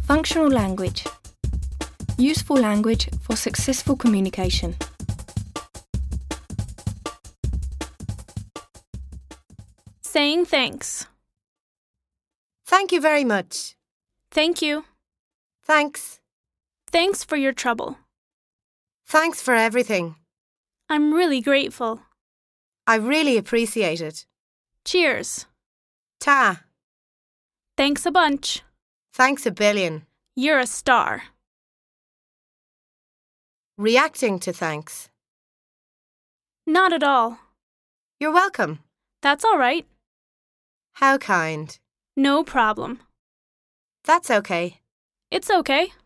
Functional language. Useful language for successful communication. Saying thanks. Thank you very much. Thank you. Thanks. Thanks for your trouble. Thanks for everything. I'm really grateful. I really appreciate it. Cheers. Ta. Thanks a bunch. Thanks a billion. You're a star. Reacting to thanks. Not at all. You're welcome. That's all right. How kind. No problem. That's okay. It's okay.